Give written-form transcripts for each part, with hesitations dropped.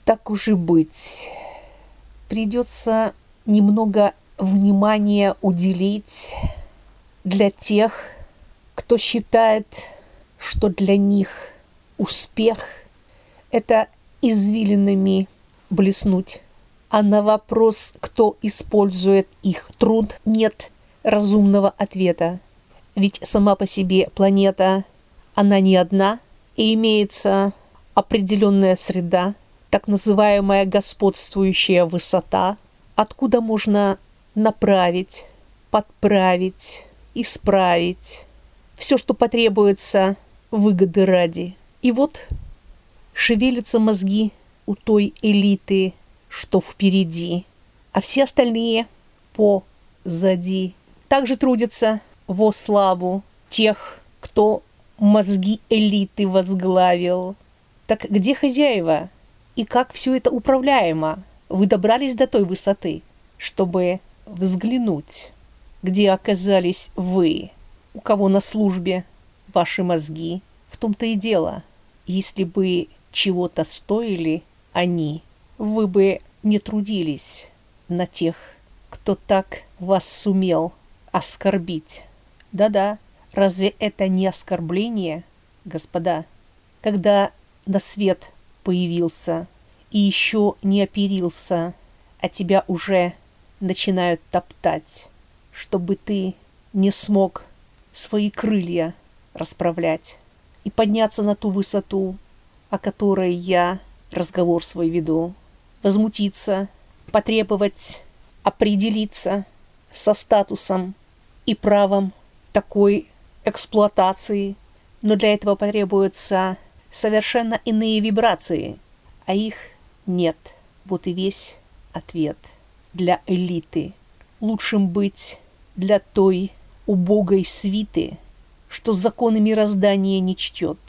Так уж и быть. Придется немного внимания уделить для тех, кто считает, что для них успех – это извилинами блеснуть. А на вопрос, кто использует их труд, нет разумного ответа. Ведь сама по себе планета, она не одна, и имеется определенная среда, так называемая господствующая высота, откуда можно направить, подправить, исправить все, что потребуется выгоды ради. И вот шевелятся мозги у той элиты, что впереди, а все остальные позади. Также трудятся во славу тех, кто мозги элиты возглавил. Так где хозяева? И как все это управляемо? Вы добрались до той высоты, чтобы взглянуть, где оказались вы, у кого на службе ваши мозги. В том-то и дело. Если бы чего-то стоили они, вы бы не трудились на тех, кто так вас сумел оскорбить. Да-да, разве это не оскорбление, господа? Когда на свет появился и еще не оперился, а тебя уже начинают топтать, чтобы ты не смог свои крылья расправлять и подняться на ту высоту, о которой я разговор свой веду, возмутиться, потребовать определиться со статусом и правом такой эксплуатации, но для этого потребуются совершенно иные вибрации, а их нет. Вот и весь ответ. Для элиты лучшим быть для той убогой свиты, что законы мироздания не чтет,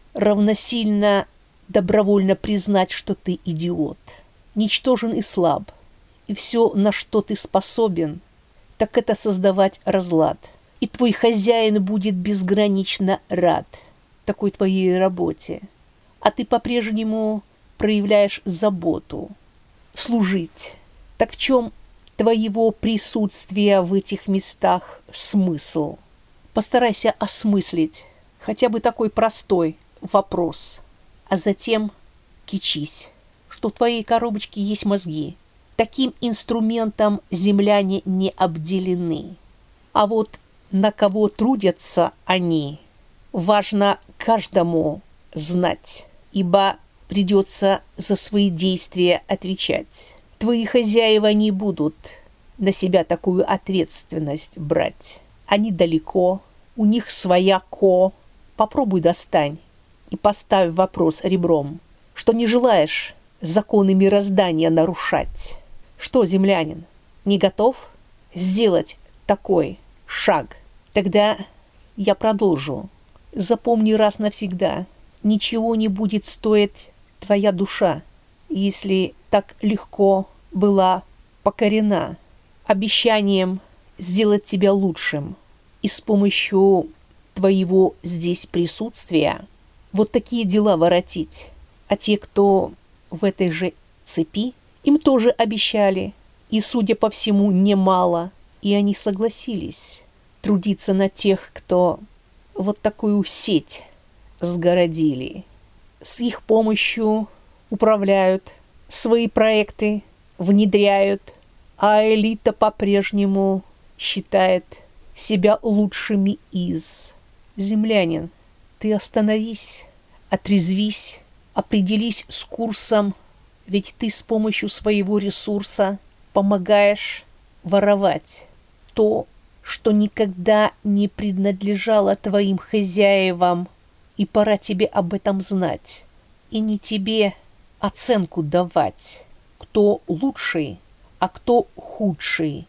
равносильно добровольно признать, что ты идиот, ничтожен и слаб, и все, на что ты способен, так это создавать разлад. И твой хозяин будет безгранично рад такой твоей работе, а ты по-прежнему проявляешь заботу, служить. Так в чем твоего присутствия в этих местах смысл? Постарайся осмыслить хотя бы такой простой вопрос, а затем кичись, что в твоей коробочке есть мозги. Таким инструментом земляне не обделены. А вот на кого трудятся они, важно каждому знать, ибо придется за свои действия отвечать. Твои хозяева не будут на себя такую ответственность брать. Они далеко, у них своя ко. Попробуй достань и поставь вопрос ребром, что не желаешь законы мироздания нарушать. Что, землянин, не готов сделать такой шаг? Тогда я продолжу. Запомни раз навсегда, ничего не будет стоить твоя душа, если так легко была покорена обещанием сделать тебя лучшим и с помощью твоего здесь присутствия вот такие дела воротить. А те, кто в этой же цепи, им тоже обещали, и, судя по всему, немало, и они согласились трудиться на тех, кто вот такую сеть сгородили. С их помощью управляют, свои проекты внедряют, а элита по-прежнему считает себя лучшими из. Землянин, ты остановись, отрезвись, определись с курсом, ведь ты с помощью своего ресурса помогаешь воровать то, что никогда не принадлежало твоим хозяевам, и пора тебе об этом знать, и не тебе оценку давать, кто лучший, а кто худший,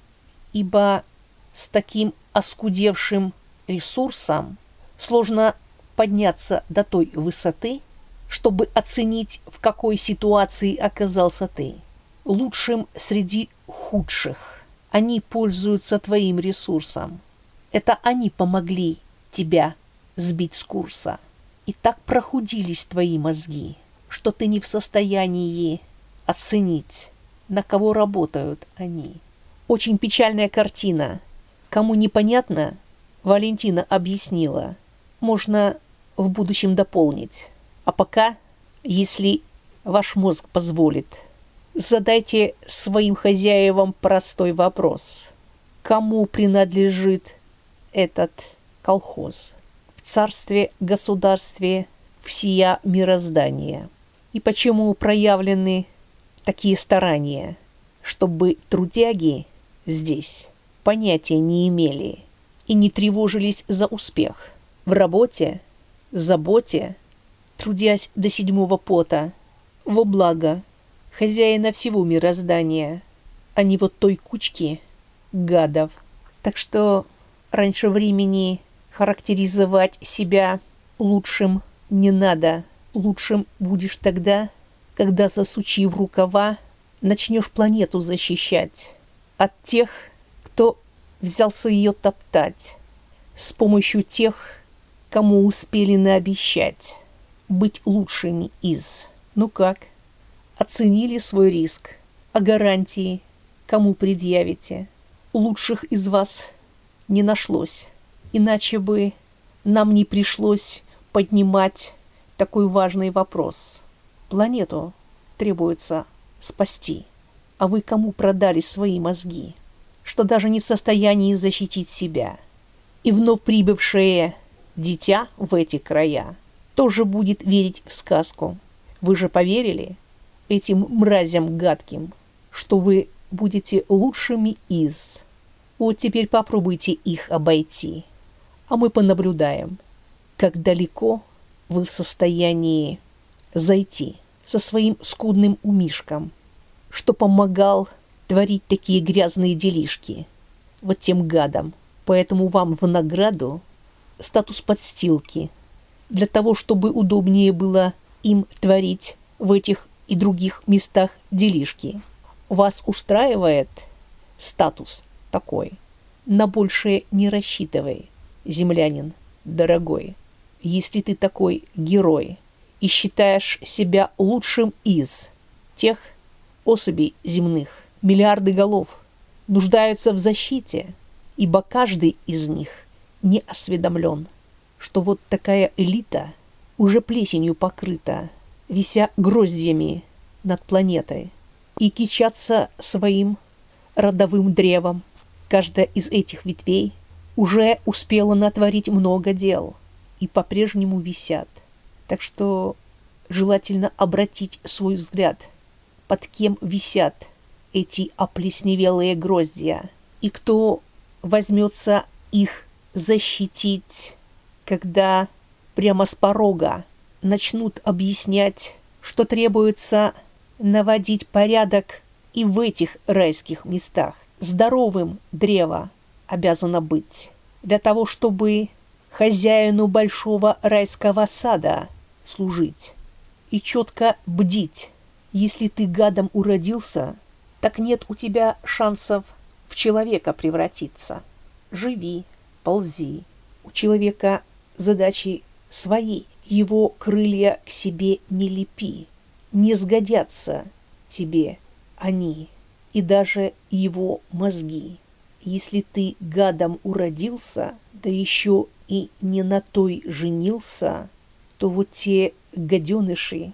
ибо с таким оскудевшим ресурсом сложно подняться до той высоты, чтобы оценить, в какой ситуации оказался ты. Лучшим среди худших. Они пользуются твоим ресурсом. Это они помогли тебя сбить с курса. И так прохудились твои мозги, что ты не в состоянии оценить, на кого работают они. Очень печальная картина. Кому непонятно, Валентина объяснила. Можно в будущем дополнить. А пока, если ваш мозг позволит, задайте своим хозяевам простой вопрос. Кому принадлежит этот колхоз? В царстве-государстве всея мироздания. И почему проявлены такие старания, чтобы трудяги здесь понятия не имели и не тревожились за успех в работе, заботе, трудясь до седьмого пота, во благо хозяина всего мироздания, а не вот той кучки гадов. Так что раньше времени характеризовать себя лучшим не надо. Лучшим будешь тогда, когда, засучив рукава, начнешь планету защищать от тех, кто взялся ее топтать, с помощью тех, кому успели наобещать быть лучшими из. Ну как, оценили свой риск, а гарантии кому предъявите? Лучших из вас не нашлось, иначе бы нам не пришлось поднимать такой важный вопрос. Планету требуется спасти, а вы кому продали свои мозги, что даже не в состоянии защитить себя? И вновь прибывшее дитя в эти края тоже будет верить в сказку. Вы же поверили этим мразям гадким, что вы будете лучшими из. Вот теперь попробуйте их обойти, а мы понаблюдаем, как далеко вы в состоянии зайти со своим скудным умишком, что помогал творить такие грязные делишки вот тем гадам. Поэтому вам в награду статус подстилки, для того, чтобы удобнее было им творить в этих и других местах делишки. Вас устраивает статус такой? На большее не рассчитывай, землянин дорогой. Если ты такой герой и считаешь себя лучшим из тех особей земных, миллиарды голов нуждаются в защите, ибо каждый из них не осведомлен, что вот такая элита уже плесенью покрыта, вися гроздьями над планетой, и кичатся своим родовым древом. Каждая из этих ветвей уже успела натворить много дел и по-прежнему висят. Так что желательно обратить свой взгляд, под кем висят эти оплесневелые гроздья, и кто возьмется их защитить, когда прямо с порога начнут объяснять, что требуется наводить порядок и в этих райских местах. Здоровым древо обязано быть для того, чтобы хозяину большого райского сада служить и четко бдить. Если ты гадом уродился, так нет у тебя шансов в человека превратиться. Живи, ползи. У человека задачи свои, его крылья к себе не лепи. Не сгодятся тебе они и даже его мозги. Если ты гадом уродился, да еще и не на той женился, то вот те гаденыши,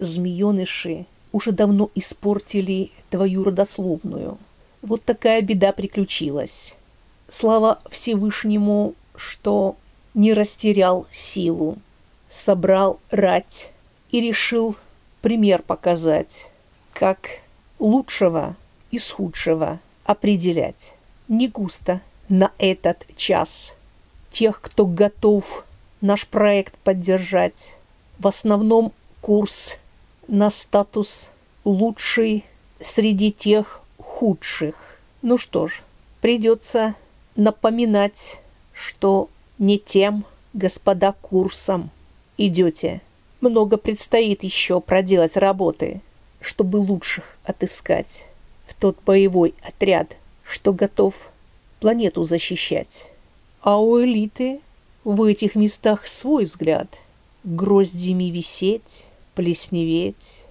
змееныши уже давно испортили твою родословную. Вот такая беда приключилась. Слава Всевышнему, что не растерял силу, собрал рать и решил пример показать, как лучшего из худшего определять. Не густо на этот час тех, кто готов наш проект поддержать. В основном курс на статус лучший среди тех худших. Ну что ж, придется напоминать, что не тем, господа, курсом идете. Много предстоит еще проделать работы, чтобы лучших отыскать в тот боевой отряд, что готов планету защищать. А у элиты в этих местах свой взгляд. Гроздьями висеть, плесневеть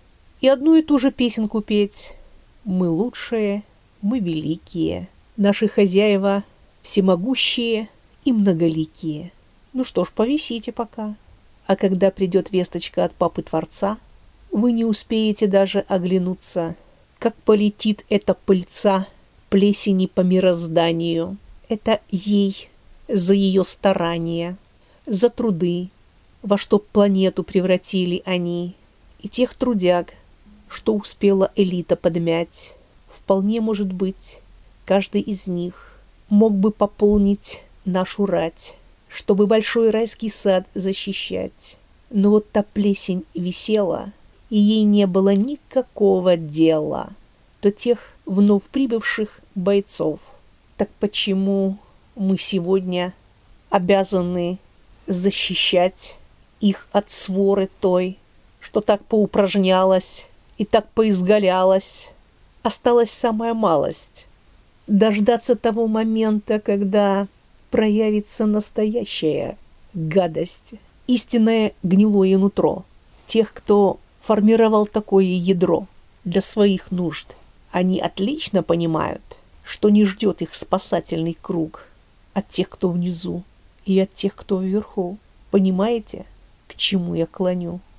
и одну и ту же песенку петь. Мы лучшие, мы великие, наши хозяева всемогущие и многоликие. Ну что ж, повисите пока. А когда придет весточка от Папы Творца, вы не успеете даже оглянуться, как полетит эта пыльца плесени по мирозданию. Это ей за ее старания, за труды, во что планету превратили они, и тех трудяг, что успела элита подмять. Вполне может быть, каждый из них мог бы пополнить нашу рать, чтобы большой райский сад защищать. Но вот та плесень висела, и ей не было никакого дела до тех вновь прибывших бойцов. Так почему мы сегодня обязаны защищать их от своры той, что так поупражнялась и так поизгалялась? Осталась самая малость — дождаться того момента, когда проявится настоящая гадость, истинное гнилое нутро тех, кто формировал такое ядро для своих нужд. Они отлично понимают, что не ждет их спасательный круг от тех, кто внизу, и от тех, кто вверху. Понимаете, к чему я клоню?